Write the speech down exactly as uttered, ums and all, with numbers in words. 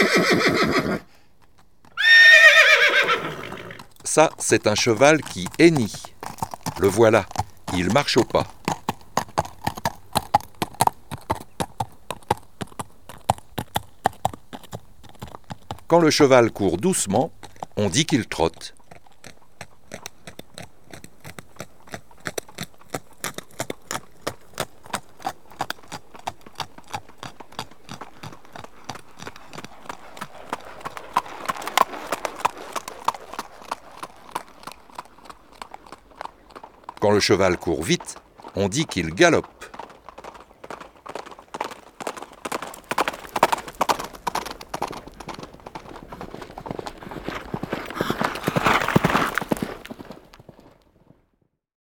Ça, c'est un cheval qui hennit. Le voilà, il marche au pas. Quand le cheval court doucement, on dit qu'il trotte. Quand le cheval court vite, on dit qu'il galope.